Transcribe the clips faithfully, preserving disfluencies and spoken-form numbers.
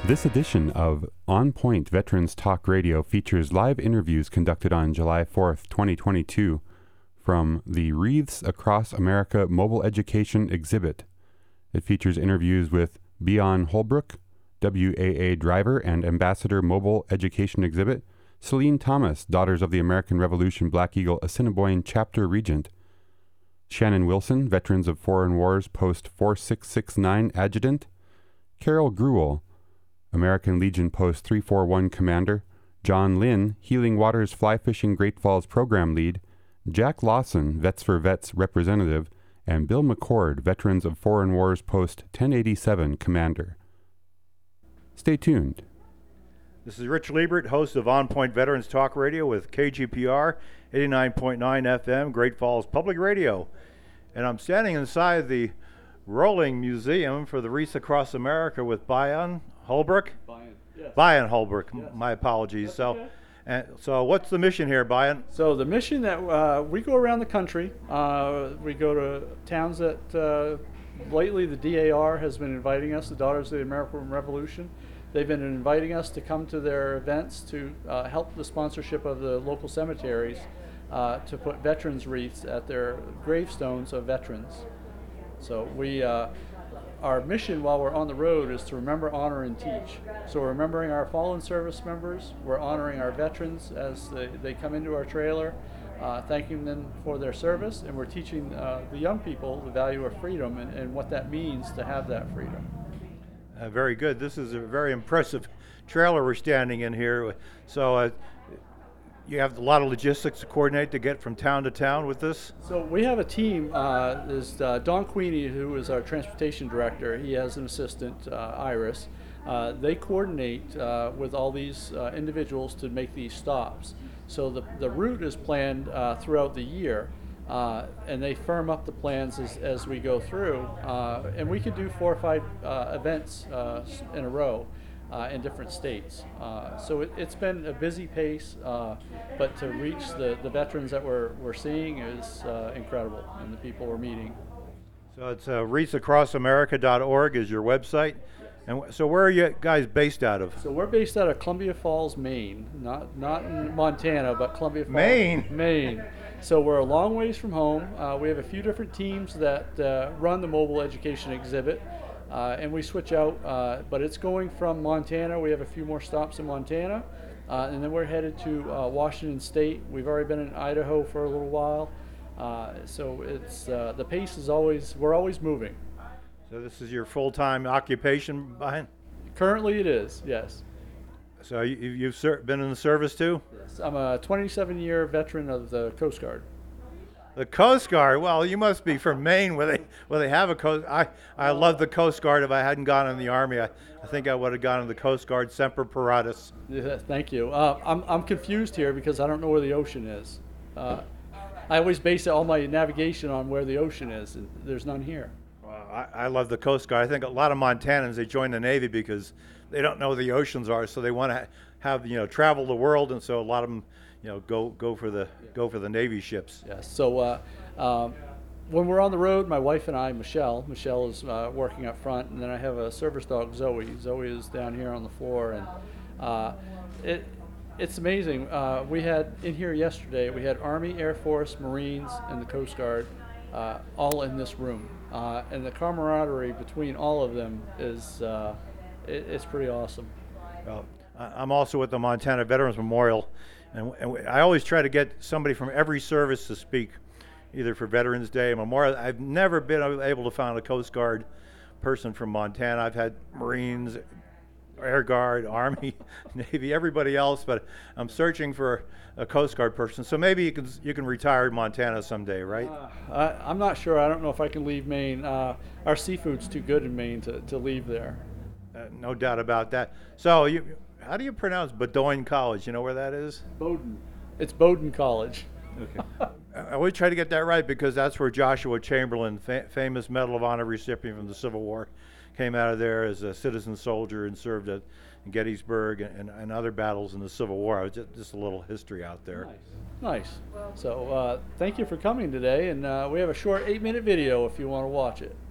This edition of On Point Veterans Talk Radio features live interviews conducted on July fourth, twenty twenty-two from the Wreaths Across America Mobile Education Exhibit. It features interviews with Beon Holbrook, W A A driver and Ambassador Mobile Education Exhibit, Celine Thomas, Daughters of the American Revolution Black Eagle Assiniboine Chapter Regent, Shannon Wilson, Veterans of Foreign Wars Post four six six nine Adjutant, Carol Gruel, American Legion Post three forty-one Commander, John Lynn, Healing Waters Fly Fishing Great Falls Program Lead, Jack Lawson, Vets for Vets Representative, and Bill McCord, Veterans of Foreign Wars Post ten eighty-seven Commander. Stay tuned. This is Rich Liebert, host of On Point Veterans Talk Radio with K G P R eighty-nine point nine F M, Great Falls Public Radio. And I'm standing inside the Rolling Museum for the Wreaths Across America with Beon Holbrook? Beon, yes. Beon Holbrook, Yes. My apologies. That's so, okay. and, so what's the mission here, Beon? So the mission that uh, we go around the country, uh, we go to towns that uh, lately the D A R has been inviting us, the Daughters of the American Revolution. They've been inviting us to come to their events to uh, help the sponsorship of the local cemeteries uh, to put veterans wreaths at their gravestones of veterans. So we, uh, our mission while we're on the road is to remember, honor, and teach. So we're remembering our fallen service members, we're honoring our veterans as they, they come into our trailer, uh, thanking them for their service, and we're teaching uh, the young people the value of freedom and, and what that means to have that freedom. Uh, very good. This is a very impressive trailer we're standing in here. So uh, you have a lot of logistics to coordinate to get from town to town with this? So we have a team. Uh, there's uh, Don Queenie, who is our transportation director. He has an assistant, uh, Iris. Uh, they coordinate uh, with all these uh, individuals to make these stops. So the, the route is planned uh, throughout the year. Uh, and they firm up the plans as, as we go through. Uh, and we could do four or five uh, events uh, in a row uh, in different states. Uh, so it, it's been a busy pace, uh, but to reach the, the veterans that we're, we're seeing is uh, incredible, and the people we're meeting. So it's uh, wreaths across america dot org is your website. And w- so where are you guys based out of? So we're based out of Columbia Falls, Maine. Not, not in Montana, but Columbia Falls, Maine? Maine. So we're a long ways from home. Uh, we have a few different teams that uh, run the mobile education exhibit, uh, and we switch out, uh, but it's going from Montana. We have a few more stops in Montana, uh, and then we're headed to uh, Washington State. We've already been in Idaho for a little while, uh, so it's uh, the pace is always, we're always moving. So this is your full-time occupation, Beon? Currently it is, yes. So you, you've ser- been in the service too? Yes. I'm a twenty-seven year veteran of the Coast Guard. The Coast Guard. Well, you must be from Maine, where they where they have a coast. I I love the Coast Guard. If I hadn't gone in the Army, I, I think I would have gone in the Coast Guard. Semper Paratus. Yeah, thank you. Uh, I'm I'm confused here because I don't know where the ocean is. Uh, I always base all my navigation on where the ocean is, and there's none here. Well, I, I love the Coast Guard. I think a lot of Montanans, they join the Navy because they don't know where the oceans are, so they want to ha- have you know travel the world, and so a lot of them you know go go for the go for the Navy ships. Yes. So uh, um, when we're on the road, my wife and I, Michelle, Michelle is uh, working up front, and then I have a service dog, Zoe. Zoe is down here on the floor, and uh, it it's amazing. Uh, we had in here yesterday. We had Army, Air Force, Marines, and the Coast Guard uh, all in this room, uh, and the camaraderie between all of them is uh, it, it's pretty awesome. Well, I- I'm also with the Montana Veterans Memorial, and, and we- I always try to get somebody from every service to speak, either for Veterans Day or Memorial. I've never been able to find a Coast Guard person from Montana. I've had Marines, Air Guard, Army, Navy, everybody else, but I'm searching for a Coast Guard person. So maybe you can you can retire in Montana someday, right? Uh, I, I'm not sure. I don't know if I can leave Maine. Uh, our seafood's too good in Maine to, to leave there. Uh, no doubt about that. So you, how do you pronounce Bowdoin College? You know where that is? Bowdoin. It's Bowdoin College. Okay. I always try to get that right because that's where Joshua Chamberlain, fa- famous Medal of Honor recipient from the Civil War, came out of there as a citizen soldier and served at Gettysburg and, and other battles in the Civil War. I was just, just a little history out there. Nice. Nice. So uh, thank you for coming today, and uh, we have a short eight-minute video if you want to watch it.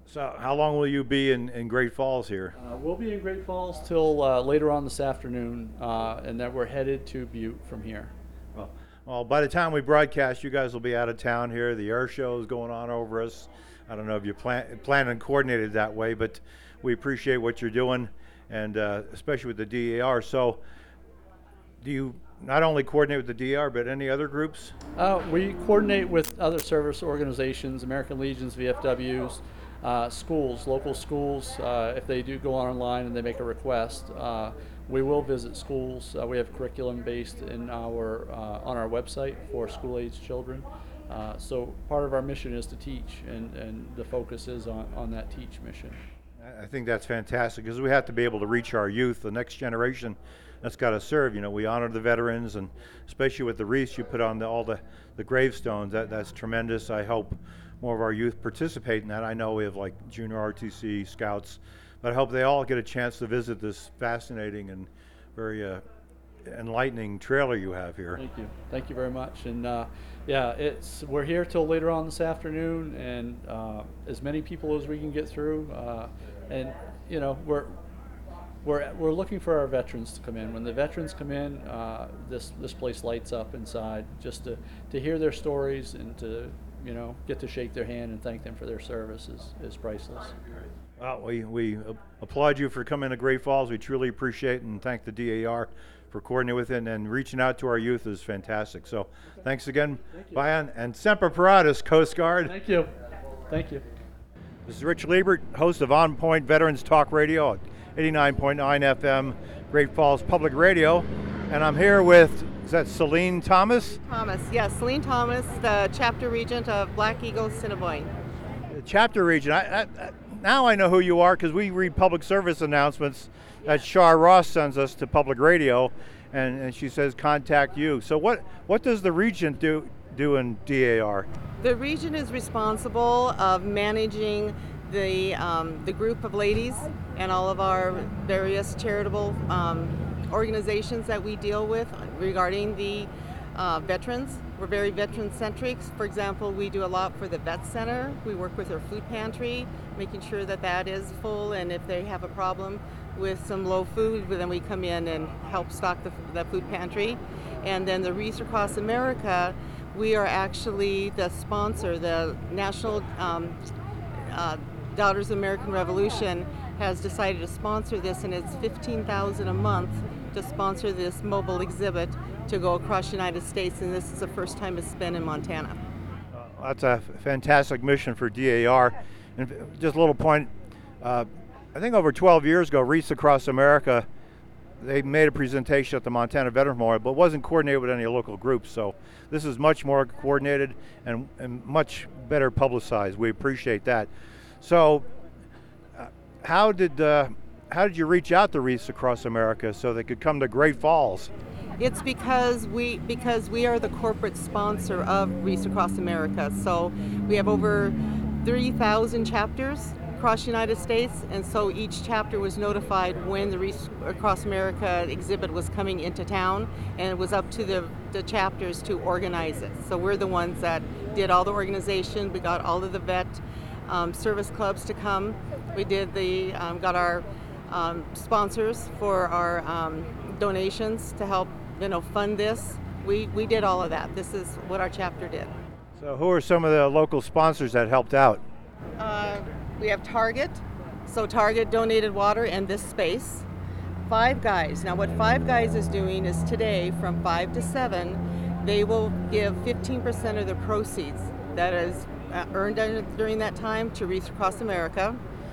So how long will you be in, in Great Falls here? Uh, we'll be in Great Falls till uh, later on this afternoon, uh, and then we're headed to Butte from here. Well, well, by the time we broadcast, you guys will be out of town here. The air show is going on over us. I don't know if you plan, plan and coordinated that way, but we appreciate what you're doing, and uh, especially with the D A R. So do you not only coordinate with the D A R, but any other groups? Uh, we coordinate with other service organizations, American Legions, V F Ws, uh, schools, local schools. Uh, if they do go online and they make a request, uh, we will visit schools. Uh, we have curriculum based in our uh, on our website for school-age children. Uh, so part of our mission is to teach, and, and the focus is on, on that teach mission. I think that's fantastic, because we have to be able to reach our youth, the next generation that's got to serve. You know, we honor the veterans, and especially with the wreaths you put on the, all the, the gravestones, that, that's tremendous. I hope more of our youth participate in that. I know we have like junior R T C, scouts, but I hope they all get a chance to visit this fascinating and very uh, enlightening trailer you have here. Thank you. Thank you very much. And uh, yeah, it's we're here till later on this afternoon, and uh, as many people as we can get through. Uh, and you know, we're we're we're looking for our veterans to come in. When the veterans come in, uh, this this place lights up inside. Just to to hear their stories and to you know get to shake their hand and thank them for their service is, is priceless. Well, we we applaud you for coming to Great Falls. We truly appreciate it, and thank the D A R for coordinating with it, and, and reaching out to our youth is fantastic. So thanks again, Thank you. Bayan, and Semper Paratus, Coast Guard. Thank you. Thank you. This is Rich Liebert, host of On Point Veterans Talk Radio at eighty-nine point nine F M, Great Falls Public Radio, and I'm here with, is that Celine Thomas? Thomas, yes, Celine Thomas, the chapter regent of Black Eagle Assiniboine. The chapter region. I, I, I, now I know who you are, because we read public service announcements that Shar Ross sends us to public radio, and, and she says contact you. So what what does the regent do do in D A R? The region is responsible of managing the um, the group of ladies and all of our various charitable um, organizations that we deal with regarding the uh, veterans. We're very veteran-centric. For example, we do a lot for the Vet Center. We work with their food pantry, making sure that that is full, and if they have a problem with some low food, then we come in and help stock the, the food pantry. And then the Wreaths Across America, we are actually the sponsor. The National um, uh, Daughters of American Revolution has decided to sponsor this, and it's fifteen thousand dollars a month to sponsor this mobile exhibit to go across the United States, and this is the first time it's been in Montana. Uh, that's a fantastic mission for D A R. And just a little point, uh, I think over twelve years ago, Wreaths Across America, they made a presentation at the Montana Veterans Memorial, but wasn't coordinated with any local groups. So this is much more coordinated and, and much better publicized. We appreciate that. So uh, how did uh, how did you reach out to Wreaths Across America so they could come to Great Falls? It's because we because we are the corporate sponsor of Wreaths Across America. So we have over three thousand chapters across the United States, and so each chapter was notified when the Wreaths Across America exhibit was coming into town, and it was up to the, the chapters to organize it. So we're the ones that did all the organization. We got all of the vet um, service clubs to come. We did the um, got our um, sponsors for our um, donations to help you know fund this. We we did all of that. This is what our chapter did. So who are some of the local sponsors that helped out? Uh, we have Target. So Target donated water and this space. Five Guys. Now what Five Guys is doing is today from five to seven, they will give fifteen percent of the proceeds that is uh, earned during that time to Wreaths Across America.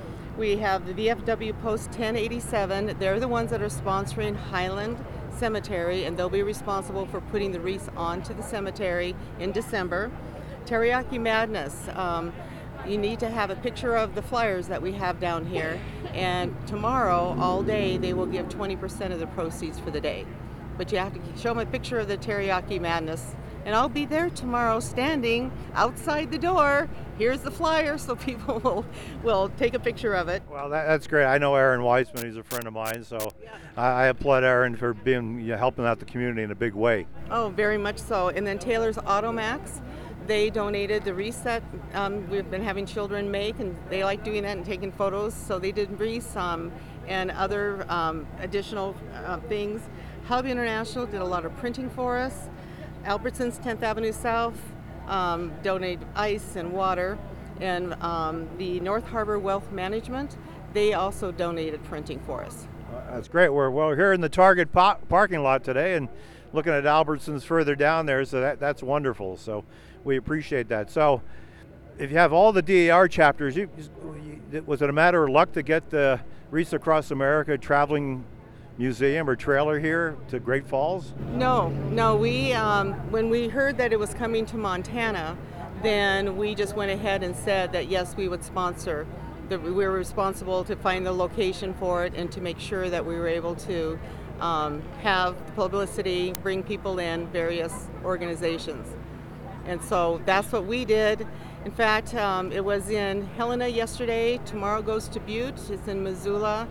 We have the V F W Post ten eighty-seven. They're the ones that are sponsoring Highland Cemetery, and they'll be responsible for putting the wreaths onto the cemetery in December. Teriyaki Madness. Um, you need to have a picture of the flyers that we have down here, and tomorrow all day they will give twenty percent of the proceeds for the day. But you have to show them a picture of the Teriyaki Madness, and I'll be there tomorrow standing outside the door. Here's the flyer, so people will, will take a picture of it. Well, that, that's great. I know Aaron Weissman. He's a friend of mine, so Yeah. I, I applaud Aaron for being you know, helping out the community in a big way. Oh, very much so. And then Taylor's Automax. they donated the wreaths that um, we've been having children make, and they like doing that and taking photos, so they did wreaths um, and other um, additional uh, things. Hub International did a lot of printing for us. Albertsons tenth Avenue South um, donated ice and water, and um, the North Harbor Wealth Management, they also donated printing for us. Uh, that's great. We're, well, we're here in the Target po- parking lot today and looking at Albertsons further down there, so that, that's wonderful. So we appreciate that. So if you have all the D A R chapters, you, you, was it a matter of luck to get the Wreaths Across America traveling museum or trailer here to Great Falls? No, no. We um, when we heard that it was coming to Montana, then we just went ahead and said that yes, we would sponsor. That we were responsible to find the location for it and to make sure that we were able to um, have publicity, bring people in, various organizations. And so that's what we did. In fact, um, it was in Helena yesterday. Tomorrow goes to Butte. It's in Missoula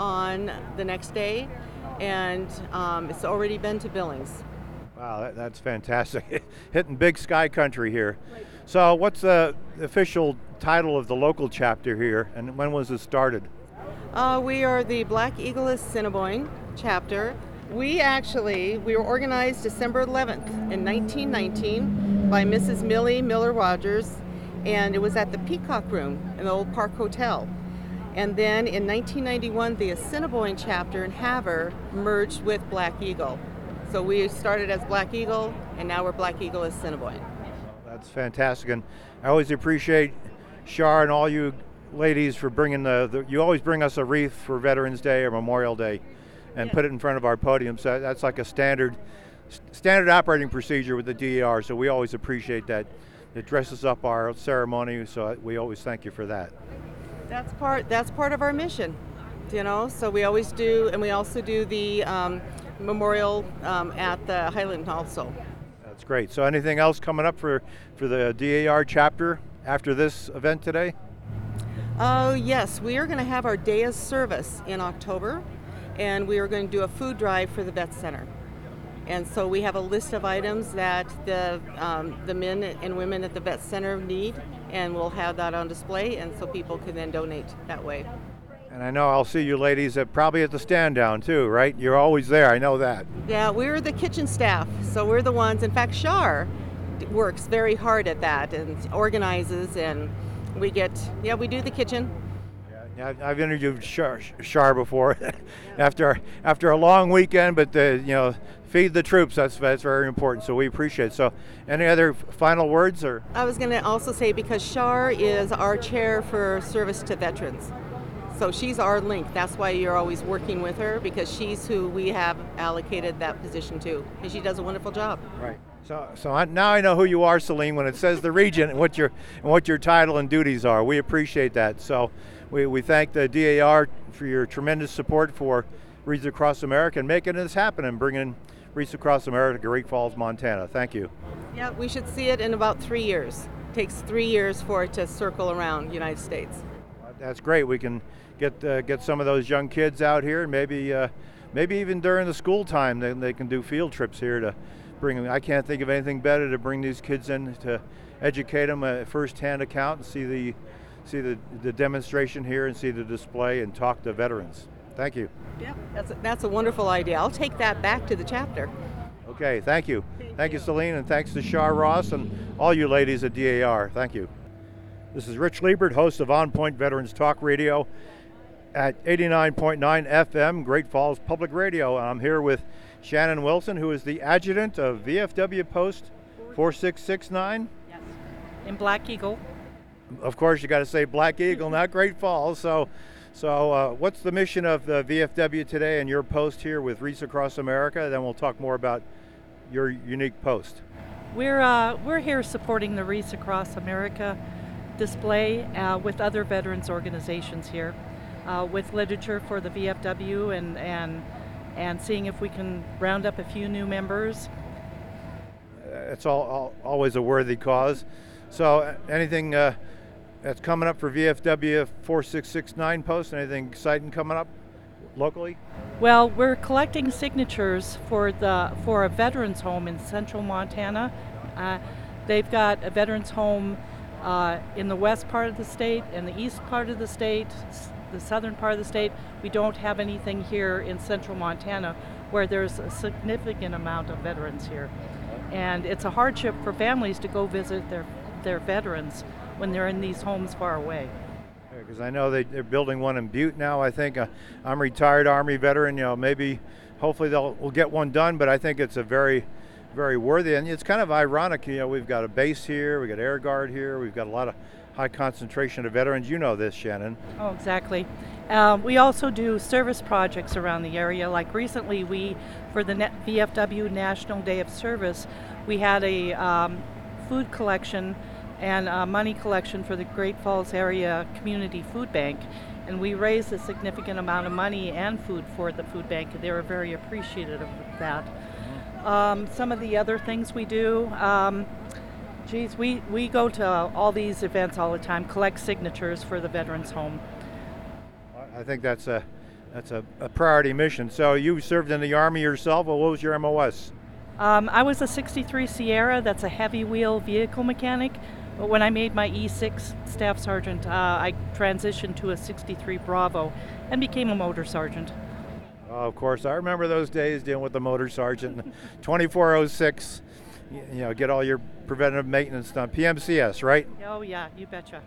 on the next day. And um, it's already been to Billings. Wow, that, that's fantastic. Hitting big sky country here. Right. So what's the official title of the local chapter here, and when was it started? Uh, we are the Black Eagle Assiniboine chapter. We actually, we were organized December eleventh in nineteen nineteen by Missus Millie Miller Rogers, and it was at the Peacock Room in the old Park Hotel. And then in nineteen ninety-one, the Assiniboine chapter in Havre merged with Black Eagle. So we started as Black Eagle, and now we're Black Eagle Assiniboine. That's fantastic, and I always appreciate Shar and all you ladies for bringing the, the you always bring us a wreath for Veterans Day or Memorial Day and yeah. put it in front of our podium. So that's like a standard standard operating procedure with the D A R, so we always appreciate that. It dresses up our ceremony, so we always thank you for that. That's part that's part of our mission, you know, so we always do, and we also do the um, memorial um, at the Highland also. That's great. So anything else coming up for, for the D A R chapter after this event today? Oh, uh, yes. We are going to have our day of service in October, and we are going to do a food drive for the Vet Center. And so we have a list of items that the um, the men and women at the Vet Center need, and we'll have that on display, and so people can then donate that way. And I know I'll see you ladies at, probably at the stand down too, right? You're always there, I know that. Yeah, we're the kitchen staff, so we're the ones. In fact, Shar works very hard at that and organizes, and we get, yeah, we do the kitchen. Yeah, I've interviewed Shar, Shar before after after a long weekend, but the, you know, feed the troops, that's that's very important, so we appreciate it. So any other final words? Or I was going to also say, because Shar is our chair for service to veterans. So she's our link. That's why you're always working with her, because she's who we have allocated that position to, and she does a wonderful job. Right. So, so I, now I know who you are, Celine, when it says the region and what your and what your title and duties are. We appreciate that. So, we, we thank the D A R for your tremendous support for Wreaths Across America and making this happen and bringing Wreaths Across America to Great Falls, Montana. Thank you. Yeah, we should see it in about three years. It takes three years for it to circle around the United States. That's great. We can get uh, get some of those young kids out here, and maybe uh, maybe even during the school time they, they can do field trips here to bring them. I can't think of anything better to bring these kids in to educate them a first-hand account and see the see the, the demonstration here and see the display and talk to veterans. Thank you. Yeah, that's a, that's a wonderful idea. I'll take that back to the chapter. Okay, thank you. Thank, thank you, you, Celine, and thanks to Shar Ross and all you ladies at D A R. Thank you. This is Rich Liebert, host of On Point Veterans Talk Radio at eighty-nine point nine F M, Great Falls Public Radio. I'm here with Shannon Wilson, who is the adjutant of V F W Post four six six nine. Yes, in Black Eagle. Of course, you got to say Black Eagle, not Great Falls. So, so uh, what's the mission of the V F W today and your post here with Wreaths Across America? Then we'll talk more about your unique post. We're uh, we're here supporting the Wreaths Across America display uh, with other veterans organizations here, uh, with literature for the V F W and and and seeing if we can round up a few new members. It's all, all always a worthy cause. So anything uh, that's coming up for V F W four six six nine post? Anything exciting coming up locally? Well, we're collecting signatures for the for a veterans home in central Montana. Uh, they've got a veterans home uh, in the west part of the state and the east part of the state, s- the southern part of the state. We don't have anything here in central Montana where there's a significant amount of veterans here. And it's a hardship for families to go visit their, their veterans when they're in these homes far away. Because I know they, they're building one in Butte now. I think uh, I'm a retired Army veteran. You know, maybe, hopefully they'll we'll get one done. But I think it's a very, very worthy. And it's kind of ironic. You know, we've got a base here, we got Air Guard here, we've got a lot of high concentration of veterans. You know this, Shannon. Oh, exactly. Um, we also do service projects around the area. Like recently, we, for the Net V F W National Day of Service, we had a um, food collection and uh, money collection for the Great Falls Area Community Food Bank. And we raised a significant amount of money and food for the food bank, and they were very appreciative of that. Um, some of the other things we do, um, geez, we, we go to all these events all the time, collect signatures for the Veterans Home. I think that's a that's a, a priority mission. So you served in the Army yourself. Well, what was your M O S? Um, I was a sixty-three Sierra, that's a heavy wheel vehicle mechanic. But when I made my E six staff sergeant, uh, I transitioned to a sixty-three Bravo and became a motor sergeant. Oh, of course, I remember those days dealing with the motor sergeant. twenty-four oh six, you, you know, get all your preventative maintenance done. P M C S, right? Oh yeah, you betcha.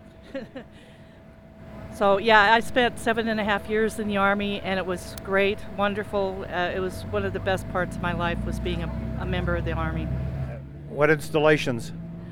So yeah, I spent seven and a half years in the Army, and it was great, wonderful. Uh, it was one of the best parts of my life was being a, a member of the Army. What installations?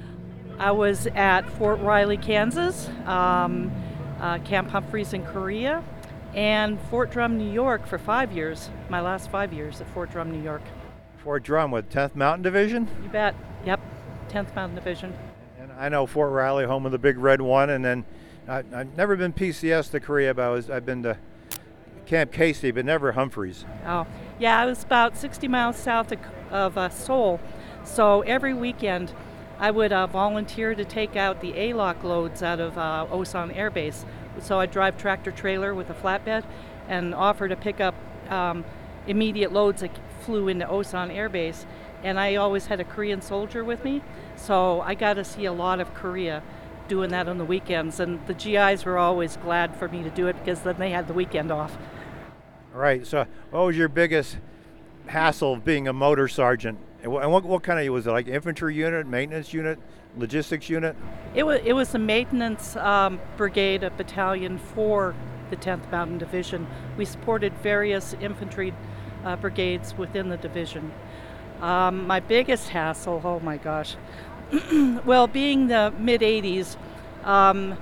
I was at Fort Riley, Kansas, um, uh, Camp Humphreys in Korea, and Fort Drum, New York for five years, my last five years at Fort Drum, New York. Fort Drum with tenth Mountain Division? You bet. Yep, tenth Mountain Division. And I know Fort Riley, home of the Big Red One, and then I, I've never been P C S to Korea, but I was, I've been to Camp Casey, but never Humphreys. Oh, yeah, I was about sixty miles south of, of uh, Seoul, so every weekend I would uh, volunteer to take out the A L O C loads out of uh, Osan Air Base. So I'd drive tractor trailer with a flatbed and offer to pick up um, immediate loads that flew into Osan Air Base. And I always had a Korean soldier with me, so I got to see a lot of Korea doing that on the weekends. And the G Is were always glad for me to do it because then they had the weekend off. All right, so what was your biggest hassle of being a motor sergeant? And what, and what, what kind of, was it like infantry unit, maintenance unit, logistics unit? It was, it was a maintenance um, brigade, a battalion for the tenth Mountain Division. We supported various infantry uh, brigades within the division. Um, my biggest hassle, oh my gosh, well, being the mid eighties, um,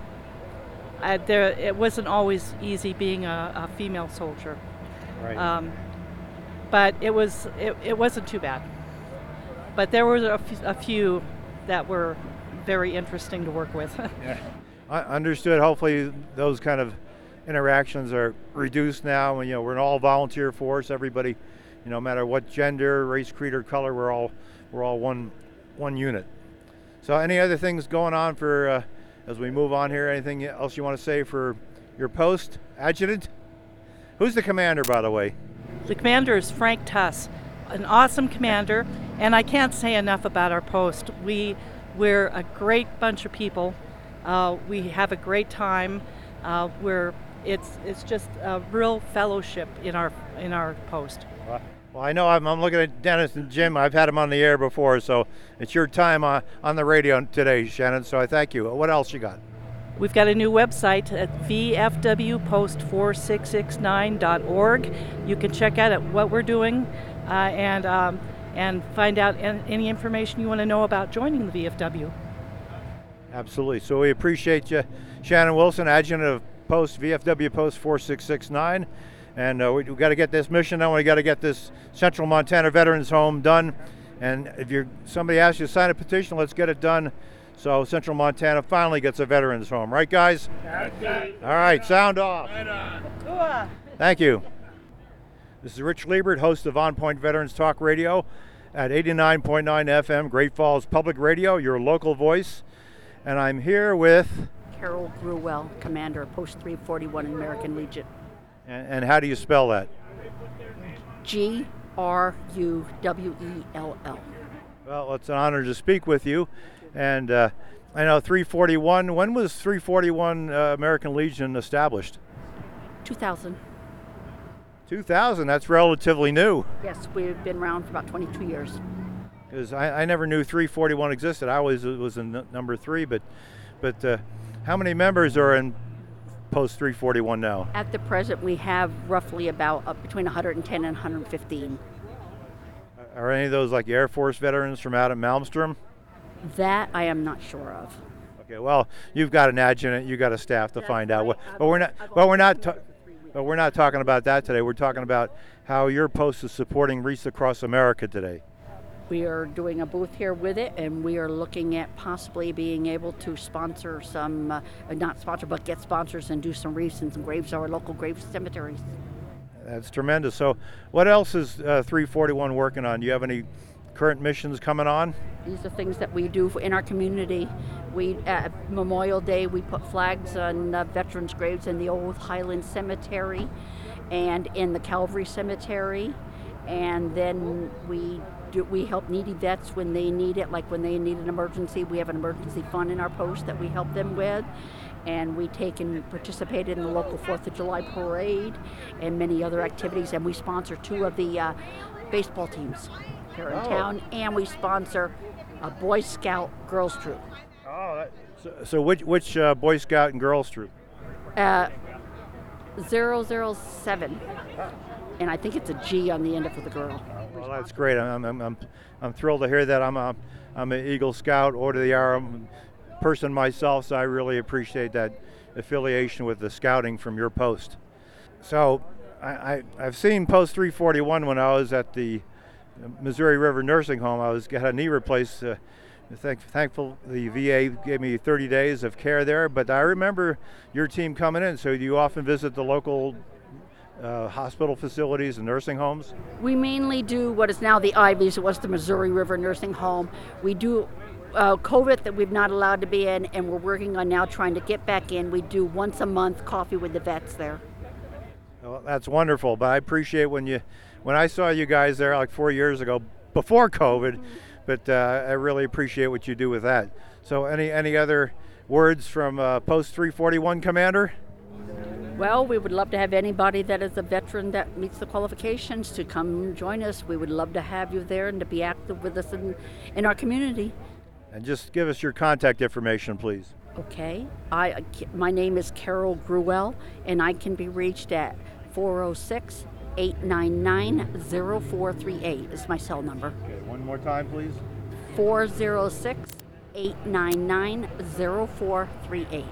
I, there, it wasn't always easy being a, a female soldier. Right. Um, but it was it, it wasn't too bad. But there were a, f- a few that were very interesting to work with. Yeah. I understood. Hopefully those kind of interactions are reduced now. And, you know, we're an all volunteer force. Everybody, you know, no matter what gender, race, creed, or color, we're all we're all one one unit. So any other things going on for uh, as we move on here? Anything else you want to say for your post, adjutant? Who's the commander, by the way? The commander is Frank Tuss, an awesome commander, and I can't say enough about our post. We, we're a great bunch of people. Uh, we have a great time. Uh, we're, it's, it's just a real fellowship in our, in our post. Well, I know I'm, I'm looking at Dennis and Jim. I've had them on the air before, so it's your time on, on the radio today, Shannon, so I thank you. What else you got? We've got a new website at v f w post four six six nine dot org. You can check out what we're doing uh, and um, and find out an- any information you want to know about joining the V F W. Absolutely. So we appreciate you, Shannon Wilson, adjutant of Post V F W Post four six six nine, and uh, we, we got to get this mission done. We got to get this Central Montana Veterans Home done. And if you're somebody asks you to sign a petition, let's get it done. So Central Montana finally gets a veterans home, right, guys? Okay. All right, sound off. Right on. Thank you. This is Rich Liebert, host of On Point Veterans Talk Radio at eighty-nine point nine F M, Great Falls Public Radio, your local voice. And I'm here with Carol Gruwell, Commander of Post three forty-one American Legion. And, and how do you spell that? G R U W E L L. Well, it's an honor to speak with you. And uh, I know three forty-one, when was three forty-one uh, American Legion established? two thousand. two thousand, that's relatively new. Yes, we've been around for about twenty-two years. Because I, I never knew three forty-one existed. I always was in n- number three, but but uh, how many members are in Post three forty-one now? At the present, we have roughly about uh, between one hundred ten and one hundred fifteen. Are any of those like Air Force veterans from out at Malmstrom? That I am not sure of. Okay, well, you've got an adjutant, you got a staff to find out. What, but we're not. But we're not. Ta- but we're not talking about that today. We're talking about how your post is supporting Wreaths Across America today. We are doing a booth here with it, and we are looking at possibly being able to sponsor some, uh, not sponsor, but get sponsors and do some wreaths and some graves, our local grave cemeteries. That's tremendous. So, what else is uh, three forty-one working on? Do you have any current missions coming on? These are things that we do in our community. We at Memorial Day we put flags on uh, veterans' graves in the old Highland Cemetery and in the Calvary Cemetery, and then we do, we help needy vets when they need it, like when they need an emergency. We have an emergency fund in our post that we help them with, and we take and participate in the local fourth of July parade and many other activities, and we sponsor two of the uh, baseball teams here in Oh. town, and we sponsor a Boy Scout girls troop. Oh, that, so, so which which uh, Boy Scout and Girls troop? Uh, zero zero seven, and I think it's a G on the end of the girl. Well, that's great. I'm I'm I'm, I'm thrilled to hear that. I'm a I'm an Eagle Scout, Order of the Arrow person myself, so I really appreciate that affiliation with the scouting from your post. So I, I I've seen Post three forty-one when I was at the Missouri River Nursing Home. I was got a knee replaced. Uh, thank, thankful the V A gave me thirty days of care there. But I remember your team coming in. So do you often visit the local uh, hospital facilities and nursing homes? We mainly do what is now the Ivies. It was the Missouri River Nursing Home. We do uh, COVID that we've not allowed to be in, and we're working on now trying to get back in. We do once a month coffee with the vets there. Well, that's wonderful. But I appreciate when you when I saw you guys there like four years ago before COVID. Mm-hmm. But uh, I really appreciate what you do with that. So any any other words from uh, Post three forty-one Commander? Well, we would love to have anybody that is a veteran that meets the qualifications to come join us. We would love to have you there and to be active with us in, in our community. And just give us your contact information, please. Okay. I my name is Carol Gruel, and I can be reached at four oh six, eight nine nine, oh four three eight is my cell number. Okay, one more time, please. four oh six, eight nine nine, oh four three eight.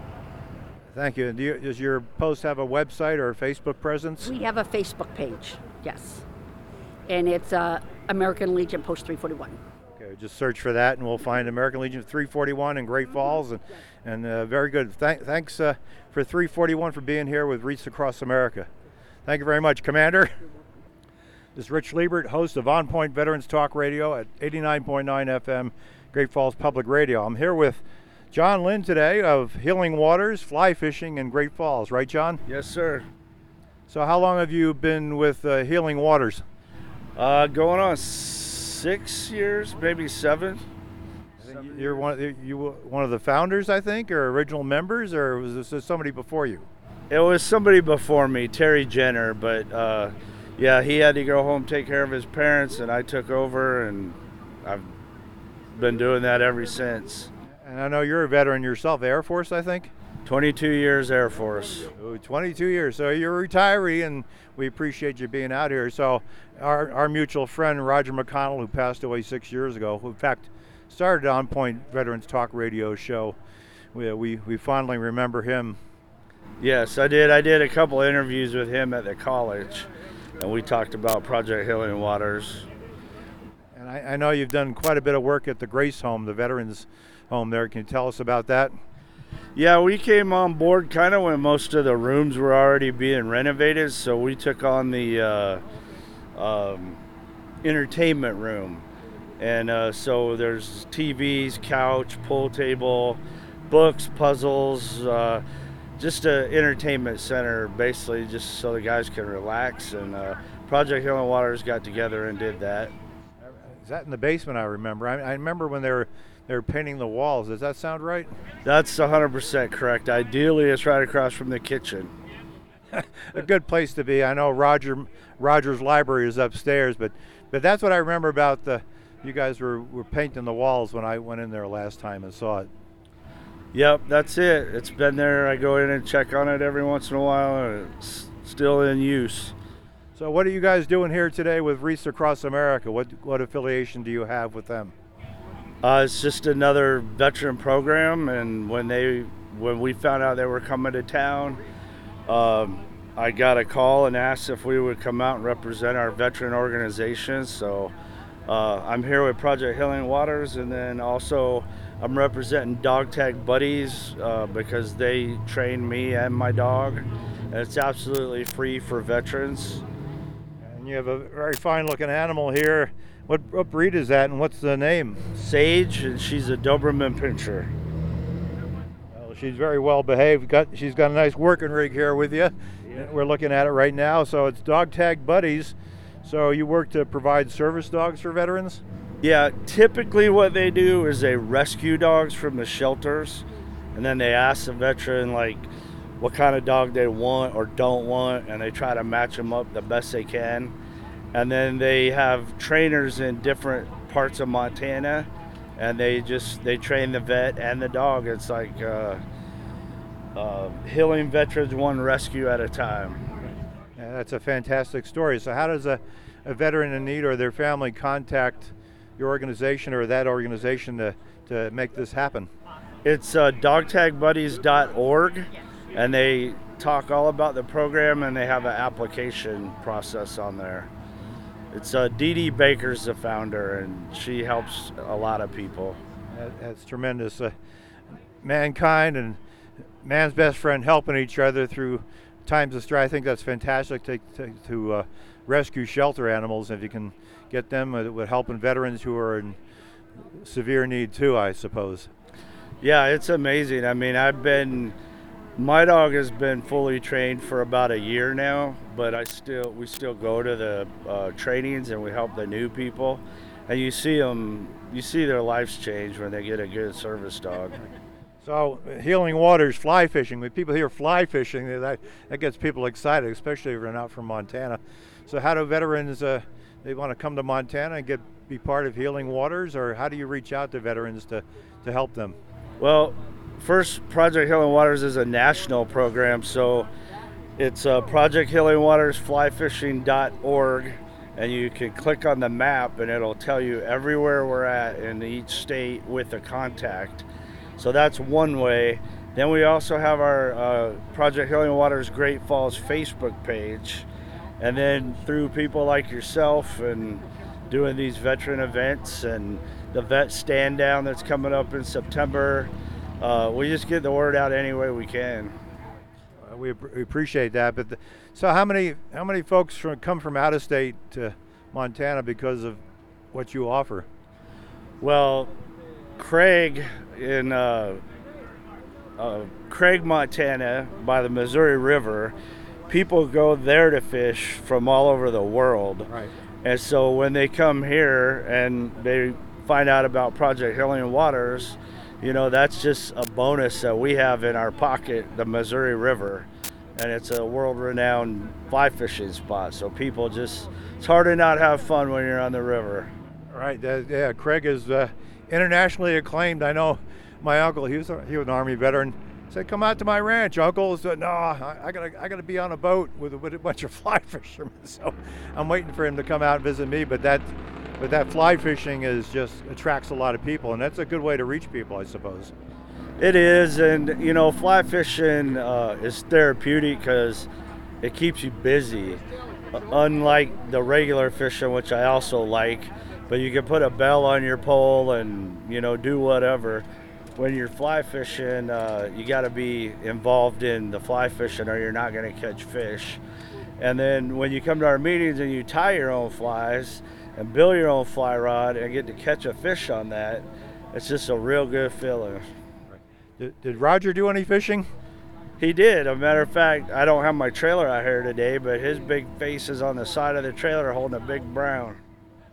Thank you. And do you, does your post have a website or a Facebook presence? We have a Facebook page, yes. And it's uh, American Legion Post three forty-one. Okay, just search for that and we'll find American Legion three forty-one in Great Falls. And, and uh, very good. Th- thanks uh, for three forty-one for being here with Wreaths Across America. Thank you very much, Commander. This is Rich Liebert, host of On Point Veterans Talk Radio at eighty-nine point nine F M, Great Falls Public Radio. I'm here with John Lynn today of Healing Waters Fly Fishing in Great Falls. Right, John? Yes, sir. So how long have you been with uh, Healing Waters? Uh, going on six years, maybe seven. You're one of the, you were one of the founders, I think, or original members, or was this somebody before you? It was somebody before me, Terry Jenner, but uh, yeah, he had to go home, take care of his parents, and I took over, and I've been doing that ever since. And I know you're a veteran yourself, Air Force, I think? twenty-two years Air Force. Oh, twenty-two years. So you're a retiree, and we appreciate you being out here. So our, our mutual friend, Roger McConnell, who passed away six years ago, who in fact started On Point Veterans Talk Radio show, we, we, we fondly remember him. Yes, I did. I did a couple interviews with him at the college, and we talked about Project Healing Waters. And I, I know you've done quite a bit of work at the Grace Home, the Veterans Home there. Can you tell us about that? Yeah, we came on board kind of when most of the rooms were already being renovated, so we took on the uh, um, entertainment room. And uh, so there's T Vs, couch, pool table, books, puzzles, uh, just an entertainment center, basically, just so the guys can relax. And uh, Project Healing Waters got together and did that. Is that in the basement? I remember. I, I remember when they were they're painting the walls. Does that sound right? That's one hundred percent correct. Ideally, it's right across from the kitchen. A good place to be. I know Roger Roger's library is upstairs, but but that's what I remember about the. You guys were, were painting the walls when I went in there last time and saw it. Yep, that's it. It's been there. I go in and check on it every once in a while, and it's still in use. So what are you guys doing here today with Wreaths Across America? What what affiliation do you have with them? Uh, it's just another veteran program, and when they when we found out they were coming to town, um, I got a call and asked if we would come out and represent our veteran organization. So uh, I'm here with Project Healing Waters, and then also I'm representing Dog Tag Buddies uh, because they train me and my dog, and it's absolutely free for veterans. And you have a very fine-looking animal here. What, what breed is that, and what's the name? Sage, and she's a Doberman Pinscher. Well, she's very well behaved. Got she's got a nice working rig here with you. Yeah. We're looking at it right now. So it's Dog Tag Buddies. So you work to provide service dogs for veterans? Yeah, typically what they do is they rescue dogs from the shelters, and then they ask the veteran like what kind of dog they want or don't want, and they try to match them up the best they can. And then they have trainers in different parts of Montana, and they just they train the vet and the dog. It's like uh, uh, healing veterans one rescue at a time. Yeah, that's a fantastic story. So how does a, a veteran in need or their family contact your organization or that organization to, to make this happen? It's uh, dog tag buddies dot org, and they talk all about the program, and they have an application process on there. It's uh, Dee Dee Baker's the founder, and she helps a lot of people. That, that's tremendous. Uh, mankind and man's best friend helping each other through times of strife. I think that's fantastic to, to, to uh, rescue shelter animals. If you can get them, it would help veterans who are in severe need too, I suppose. Yeah, it's amazing. I mean, I've been, my dog has been fully trained for about a year now, but I still, we still go to the uh, trainings and we help the new people, and you see them, you see their lives change when they get a good service dog. So Healing Waters fly fishing. When people hear fly fishing, that, that gets people excited, especially if they're not from Montana. So how do veterans, uh, they want to come to Montana and get be part of Healing Waters, or how do you reach out to veterans to, to help them? Well, first, Project Healing Waters is a national program, so it's uh, Project Healing Waters fly fishing dot org, and you can click on the map and it'll tell you everywhere we're at in each state with a contact. So that's one way. Then we also have our uh, Project Healing Waters Great Falls Facebook page, and then through people like yourself and doing these veteran events and the vet stand down that's coming up in September, uh, we just get the word out any way we can. Uh, we, we appreciate that. But the, so how many how many folks from, come from out of state to Montana because of what you offer? Well, Craig in uh, uh, Craig, Montana, by the Missouri River, people go there to fish from all over the world. Right. And so when they come here and they find out about Project Healing Waters, you know, that's just a bonus that we have in our pocket, the Missouri River. And it's a world-renowned fly fishing spot. So people just, it's hard to not have fun when you're on the river. Right. Uh, yeah, Craig is uh, internationally acclaimed. I know my uncle, he was, a, he was an Army veteran, said, "Come out to my ranch, Uncle." Said, "No, I, I gotta, I gotta be on a boat with a, with a bunch of fly fishermen." So I'm waiting for him to come out and visit me. But that, but that fly fishing is just attracts a lot of people, and that's a good way to reach people, I suppose. It is, and you know, fly fishing uh, is therapeutic because it keeps you busy. Uh, unlike the regular fishing, which I also like, but you can put a bell on your pole and you know do whatever. When you're fly fishing, uh, you got to be involved in the fly fishing or you're not going to catch fish. And then when you come to our meetings and you tie your own flies and build your own fly rod and get to catch a fish on that, it's just a real good feeling. Did, did Roger do any fishing? He did. As a matter of fact, I don't have my trailer out here today, but his big face is on the side of the trailer holding a big brown.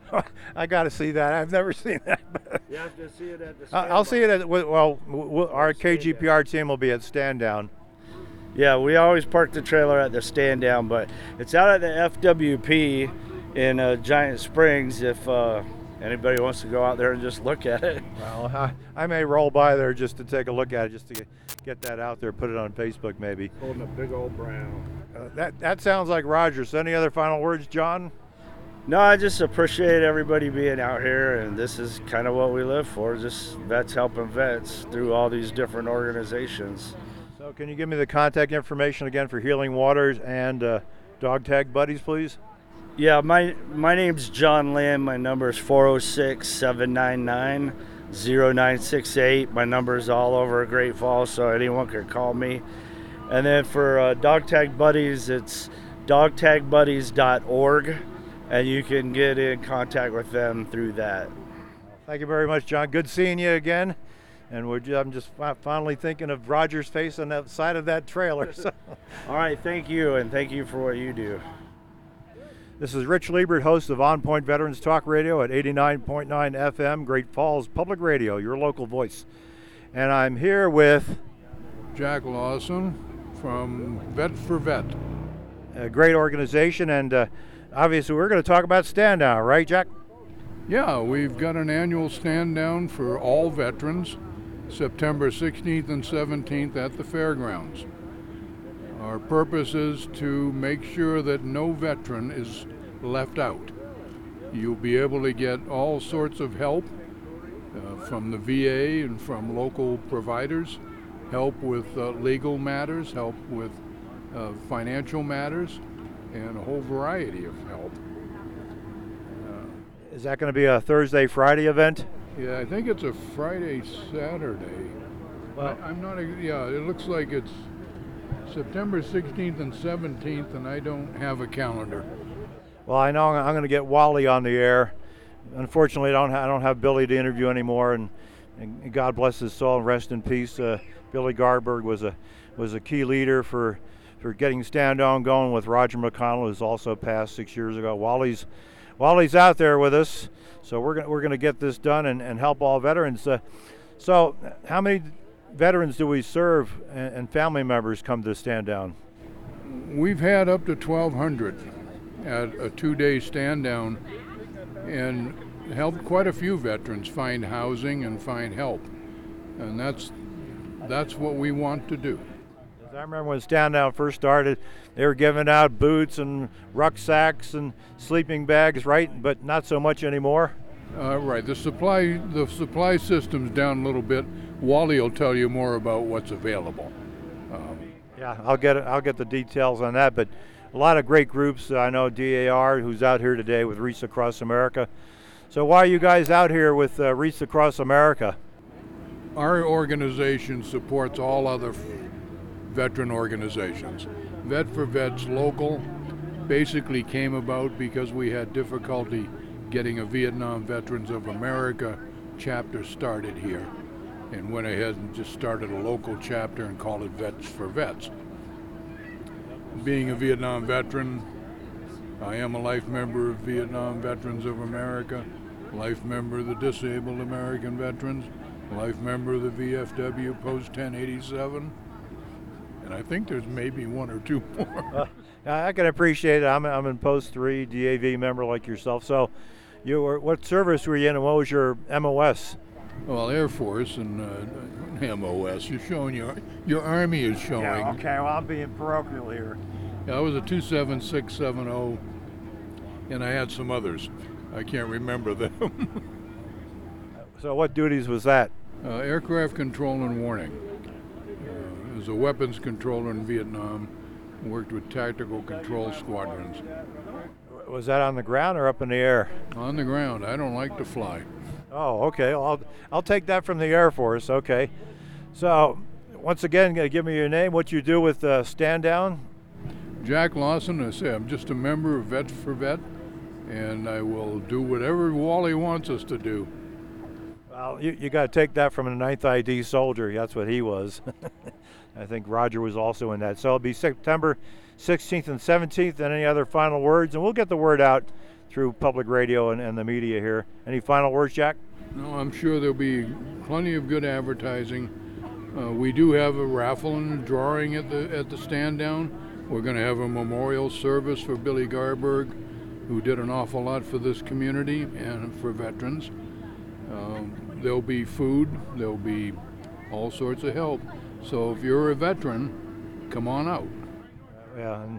I got to see that. I've never seen that. You have to see it at the I- I'll see it at, well, we'll, our K G P R team will be at Stand Down. Yeah, we always park the trailer at the stand down, but it's out at the F W P in uh, Giant Springs if uh, anybody wants to go out there and just look at it. Well, I, I may roll by there just to take a look at it, just to get, get that out there, put it on Facebook maybe. Holding a big old brown. Uh, that, that sounds like Rogers. Any other final words, John? No, I just appreciate everybody being out here, and this is kind of what we live for, just vets helping vets through all these different organizations. So can you give me the contact information again for Healing Waters and uh, Dog Tag Buddies, please? Yeah, my my name's John Lamb. My number is four oh six, seven nine nine, oh nine six eight. My number is all over Great Falls, so anyone can call me. And then for uh, Dog Tag Buddies, it's dog tag buddies dot org, and you can get in contact with them through that. Thank you very much, John. Good seeing you again. And we're, I'm just fi- finally thinking of Roger's face on the side of that trailer. So. All right, thank you, and thank you for what you do. This is Rich Liebert, host of On Point Veterans Talk Radio at eighty-nine point nine F M, Great Falls Public Radio, your local voice. And I'm here with Jack Lawson from Vet for Vet. A great organization, and uh, obviously we're going to talk about Stand Down, right, Jack? Yeah, we've got an annual stand down for all veterans, September sixteenth and seventeenth at the fairgrounds. Our purpose is to make sure that no veteran is left out. You'll be able to get all sorts of help uh, from the V A and from local providers, help with uh, legal matters, help with uh, financial matters, and a whole variety of help. Is that going to be a Thursday, Friday event? Yeah, I think it's a Friday, Saturday. Well, I, I'm not, ex- yeah, it looks like it's September sixteenth and seventeenth, and I don't have a calendar. Well, I know I'm going to get Wally on the air. Unfortunately, I don't, ha- I don't have Billy to interview anymore, and, and God bless his soul and rest in peace. Uh, Billy Garberg was a was a key leader for for getting Stand On going with Roger McConnell, who's also passed six years ago. Wally's Wally's out there with us, so we're gonna we're gonna get this done and, and help all veterans. Uh, so, how many veterans do we serve and, and family members come to Stand Down? We've had up to twelve hundred at a two-day stand down and helped quite a few veterans find housing and find help. And that's that's what we want to do. I remember when Stand Down first started, they were giving out boots and rucksacks and sleeping bags, right? But not so much anymore. Uh, right. The supply the supply system's down a little bit. Wally will tell you more about what's available. Um, Yeah, I'll get I'll get the details on that. But a lot of great groups. I know D A R, who's out here today with Wreaths Across America. So why are you guys out here with uh, Wreaths Across America? Our organization supports all other f- veteran organizations. Vet for Vets Local basically came about because we had difficulty getting a Vietnam Veterans of America chapter started here, and went ahead and just started a local chapter and called it Vets for Vets. Being a Vietnam veteran, I am a life member of Vietnam Veterans of America, life member of the Disabled American Veterans, life member of the V F W Post ten eighty-seven, and I think there's maybe one or two more. Uh, I can appreciate it. I'm, I'm in Post three, D A V member like yourself. So, you were, what service were you in, and what was your M O S? Well, Air Force and uh, M O S. You're showing your your Army is showing. Yeah, okay. Well, I'm being parochial here. Yeah, I was a two seven six seven zero, and I had some others. I can't remember them. So, what duties was that? uh, aircraft control and warning. Uh, as a weapons controller in Vietnam, worked with tactical control squadrons. Was that on the ground or up in the air? On the ground. I don't like to fly. Oh, okay. Well, I'll I'll take that from the Air Force. Okay. So, once again, give me your name, what you do with uh, Stand Down. Jack Lawson, I say I'm just a member of Vets for Vet, and I will do whatever Wally wants us to do. Well, you, you got to take that from a ninth I D soldier. That's what he was. I think Roger was also in that. So it'll be September sixteenth and seventeenth, and any other final words, and we'll get the word out through public radio and, and the media here. Any final words, Jack? No, I'm sure there'll be plenty of good advertising. Uh, we do have a raffle and a drawing at the at the stand down. We're going to have a memorial service for Billy Garberg, who did an awful lot for this community and for veterans. Um, there'll be food, there'll be all sorts of help. So if you're a veteran, come on out. Yeah, and,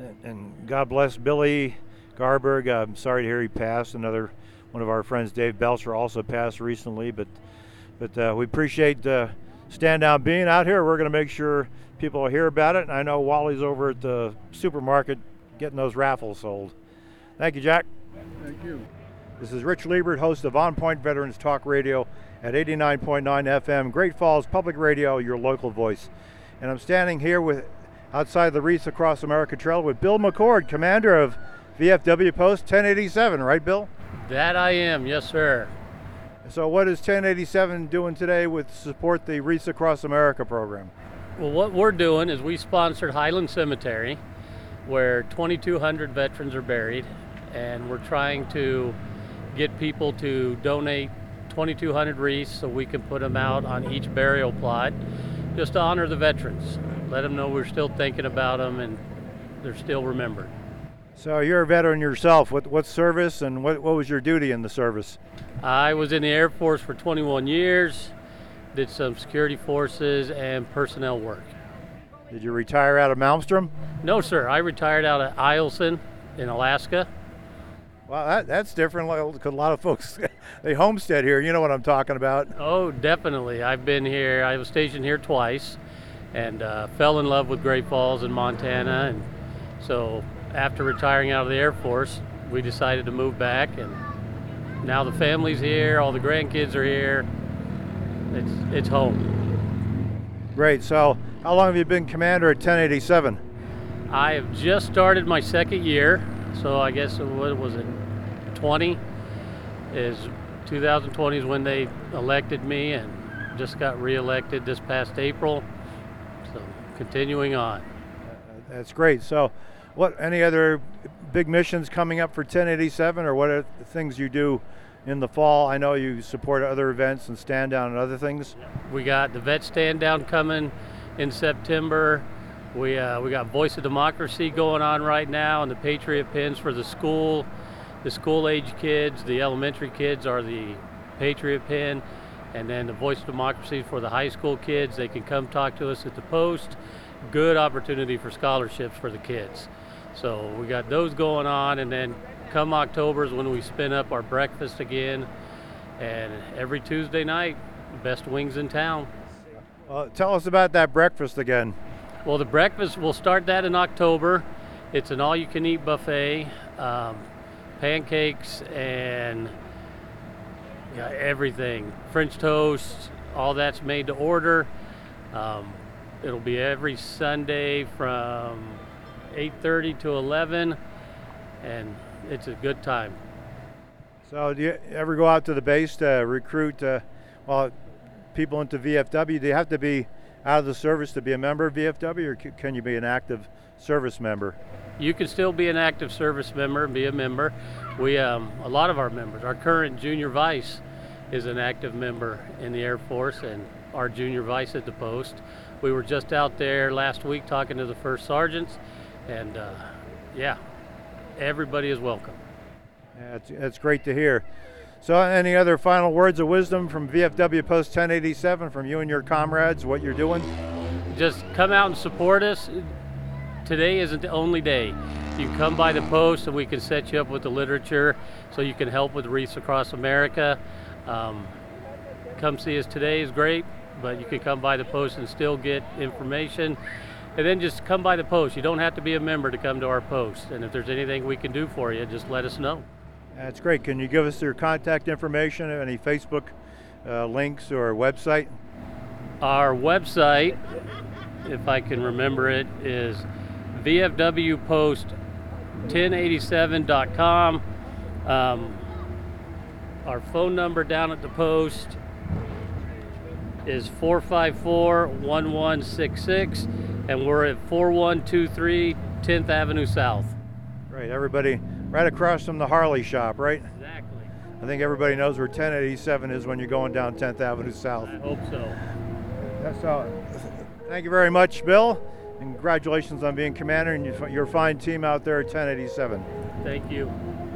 and God bless Billy Garberg. I'm sorry to hear he passed. Another one of our friends, Dave Belcher, also passed recently. But but uh, we appreciate uh, Stand Down being out here. We're going to make sure people will hear about it. And I know Wally's over at the supermarket getting those raffles sold. Thank you, Jack. Thank you. This is Rich Liebert, host of On Point Veterans Talk Radio at eighty-nine point nine F M, Great Falls Public Radio, your local voice. And I'm standing here with outside the Wreaths Across America Trail with Bill McCord, commander of V F W Post ten eighty-seven, right, Bill? That I am, yes, sir. So what is ten eighty-seven doing today with support the Wreaths Across America program? Well, what we're doing is we sponsored Highland Cemetery, where twenty-two hundred veterans are buried, and we're trying to get people to donate twenty-two hundred wreaths so we can put them out on each burial plot, just to honor the veterans, let them know we're still thinking about them and they're still remembered. So you're a veteran yourself. What what service and what, what was your duty in the service? I was in the Air Force for twenty-one years, did some security forces and personnel work. Did you retire out of Malmstrom? No, sir. I retired out of Eielson in Alaska. Well, that, that's different because a lot of folks, they homestead here. You know what I'm talking about. Oh, definitely. I've been here. I was stationed here twice and uh, fell in love with Great Falls in Montana. And so after retiring out of the Air Force, we decided to move back. And now the family's here. All the grandkids are here. It's, it's home. Great. So how long have you been commander at ten eighty-seven? I have just started my second year. So I guess, what was it, twenty is two thousand twenty is when they elected me, and just got reelected this past April. So continuing on. That's great. So what, any other big missions coming up for ten eighty-seven, or what are the things you do in the fall? I know you support other events and stand down and other things. We got the Vet Stand Down coming in September. We uh, we got Voice of Democracy going on right now, and the Patriot Pins for the school, the school-age kids. The elementary kids are the Patriot Pin, and then the Voice of Democracy for the high school kids. They can come talk to us at the Post. Good opportunity for scholarships for the kids. So we got those going on, and then come October is when we spin up our breakfast again, and every Tuesday night, best wings in town. Well, tell us about that breakfast again. Well, the breakfast, we'll start that in October. It's an all-you-can-eat buffet, um, pancakes and yeah, everything. French toast, all that's made to order. Um, it'll be every Sunday from eight thirty to eleven, and it's a good time. So do you ever go out to the base to recruit uh, well, people into V F W? Do you have to be out of the service to be a member of V F W, or can you be an active service member? You can still be an active service member and be a member. We, um, a lot of our members, our current junior vice is an active member in the Air Force, and our junior vice at the Post. We were just out there last week talking to the first sergeants, and uh, yeah, everybody is welcome. Yeah, it's, it's great to hear. So any other final words of wisdom from V F W Post ten eighty-seven, from you and your comrades, what you're doing? Just come out and support us. Today isn't the only day. You can come by the Post and we can set you up with the literature so you can help with Wreaths Across America. Um, come see us today is great, but you can come by the Post and still get information. And then just come by the Post. You don't have to be a member to come to our Post. And if there's anything we can do for you, just let us know. That's great. Can you give us your contact information, any Facebook uh, links or website? Our website, if I can remember it, is V F W post ten eighty-seven dot com. Um, our phone number down at the Post is four five four, one one six six, and we're at four one two three tenth Avenue South. Great. Everybody right across from the Harley shop, right? Exactly. I think everybody knows where ten eighty-seven is when you're going down tenth Avenue South. I hope so. That's all. Thank you very much, Bill. And congratulations on being commander and your fine team out there at ten eighty-seven. Thank you.